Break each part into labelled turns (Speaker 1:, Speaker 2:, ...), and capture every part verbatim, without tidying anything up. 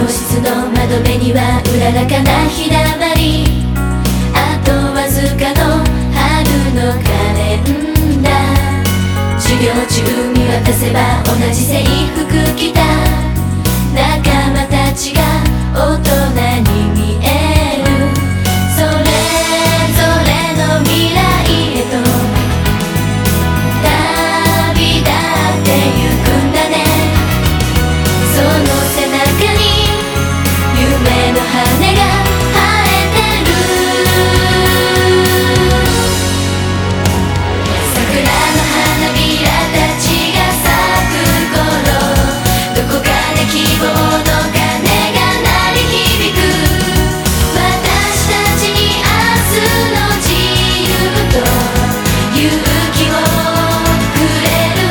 Speaker 1: 室の窓辺にはうららかなひだまり、あとわずかの春のカレンダー。授業中見渡せば同じ制服着た仲間たちが大人に見える。それぞれの未来へと旅立ってゆくんだね。その背中に夢の羽が生えてる。桜の花びらたちが咲く頃、どこかで希望の鐘が鳴り響く。私たちに明日の自由と勇気をくれるわ。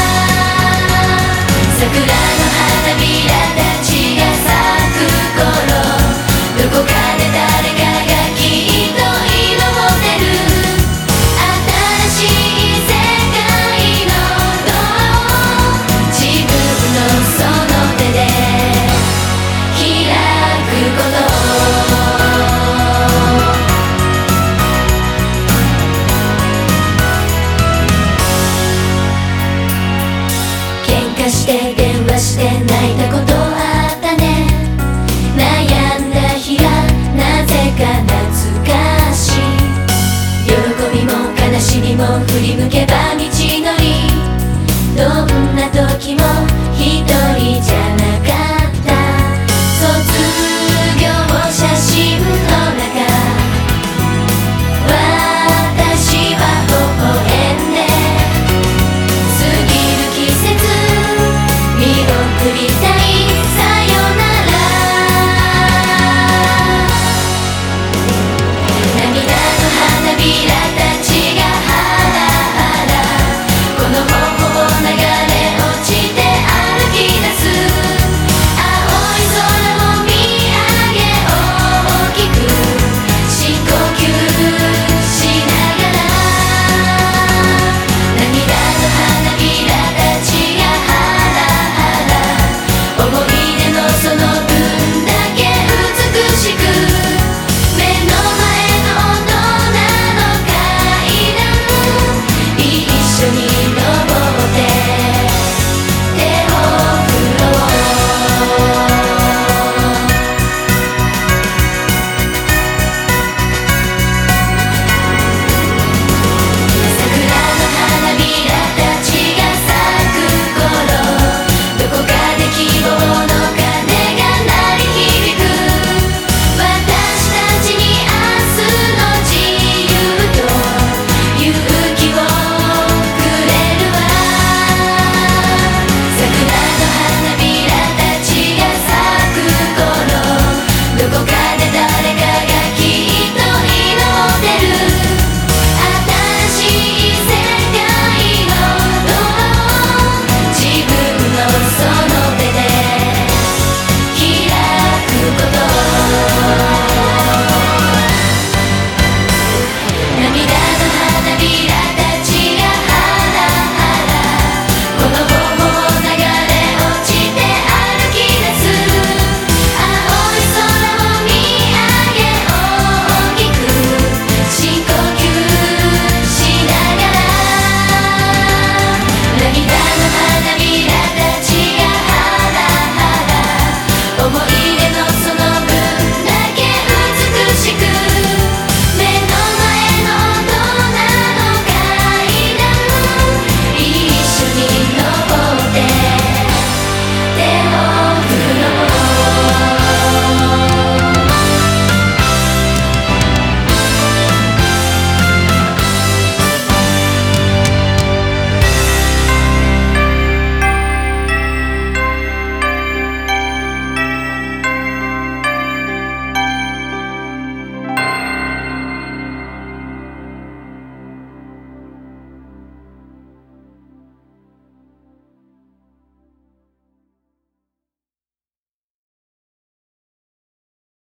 Speaker 1: 桜の花びらたちが咲く頃、どこかで誰かがきっと祈ってる。新しい世界のドアを自分のその手で開くこと。喧嘩して電話して泣いたことあったね。悩んだ日がなぜか懐かしい。喜びも悲しみも振り向けば